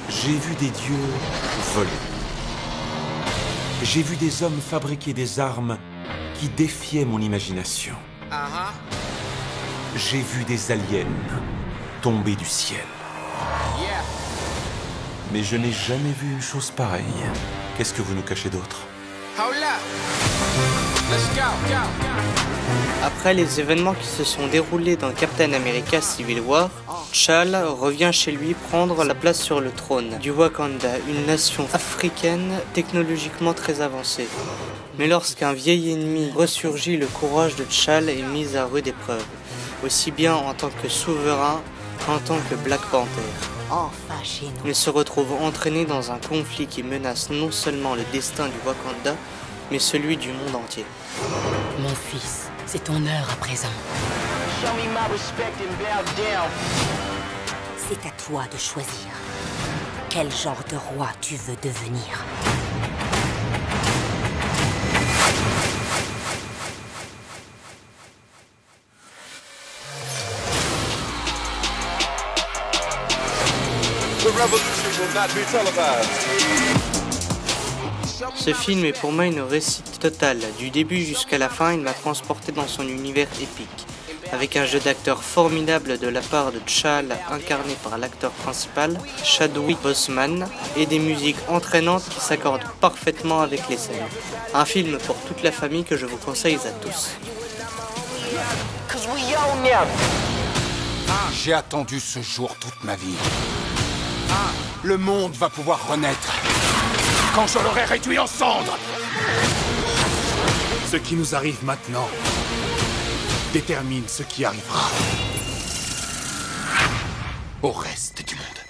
J'ai vu des dieux voler. J'ai vu des hommes fabriquer des armes qui défiaient mon imagination. J'ai vu des aliens tomber du ciel. Mais je n'ai jamais vu une chose pareille. Qu'est-ce que vous nous cachez d'autre? Après les événements qui se sont déroulés dans Captain America Civil War, T'Challa revient chez lui prendre la place sur le trône du Wakanda, une nation africaine technologiquement très avancée. Mais lorsqu'un vieil ennemi ressurgit, le courage de T'Challa est mis à rude épreuve, aussi bien en tant que souverain qu'en tant que Black Panther. Enfin chez nous. Il se retrouve entraîné dans un conflit qui menace non seulement le destin du Wakanda, mais celui du monde entier. Mon fils, c'est ton heure à présent. C'est à toi de choisir. Quel genre de roi tu veux devenir? Ce film est pour moi une réussite totale. Du début jusqu'à la fin, il m'a transporté dans son univers épique. Avec un jeu d'acteur formidable de la part de T'Challa, incarné par l'acteur principal, Chadwick Boseman, et des musiques entraînantes qui s'accordent parfaitement avec les scènes. Un film pour toute la famille que je vous conseille à tous. J'ai attendu ce jour toute ma vie. Le monde va pouvoir renaître quand je l'aurai réduit en cendres. Ce qui nous arrive maintenant détermine ce qui arrivera au reste du monde.